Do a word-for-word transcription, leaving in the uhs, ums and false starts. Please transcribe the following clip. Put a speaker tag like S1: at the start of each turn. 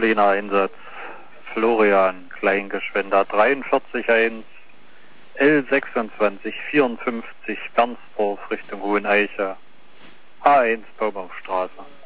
S1: Berliner Einsatz. Florian, Kleingeschwender, dreiundvierzig eins, L sechsundzwanzig vierundfünfzig, Bernsdorf Richtung Hoheneiche, H eins Baumhausstraße.